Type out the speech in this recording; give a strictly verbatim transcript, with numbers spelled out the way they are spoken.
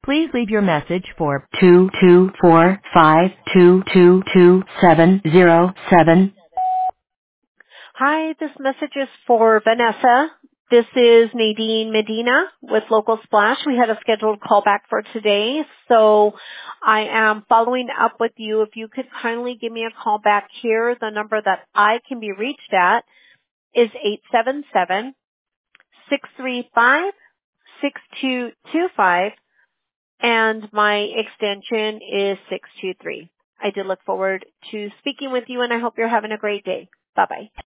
Please leave your message for two two four five two two two seven zero seven. Hi, this message is for Vanessa. This is Nadine Medina with Local Splash. We had a scheduled callback for today, so I am following up with you. If you could kindly give me a call back here, the number that I can be reached at is eight seven seven, six three five, six two two five, and my extension is six two three. I did look forward to speaking with you, and I hope you're having a great day. Bye-bye.